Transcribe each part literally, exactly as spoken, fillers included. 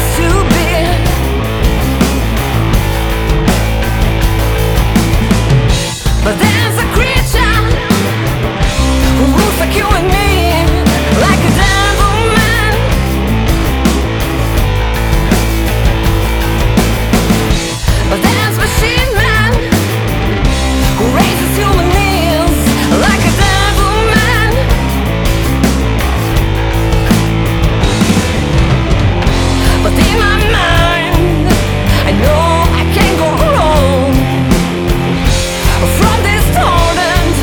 used to be. But there's a creature who looks like you and me, like a devil man. But there's Machine Man who raises human beings like a devil man. But in my mind, I know I can't go wrong from these torrent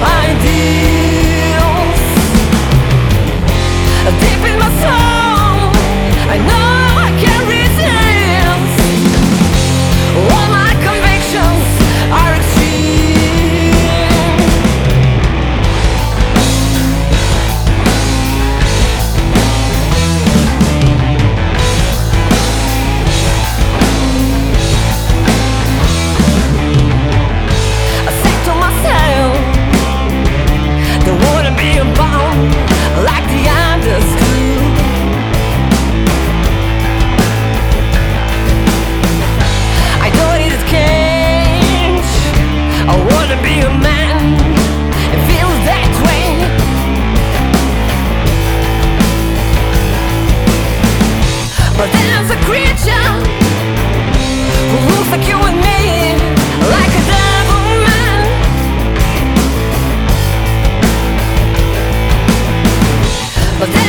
ideals. Deep in my soul, I know I can't resist. All my convictions are extreme. I said to myself, there wouldn't be a bomb like the others do. I don't need a cage, I wanna be a man. It feels that way. But there's a creature who looks like you and me, like a devil man. But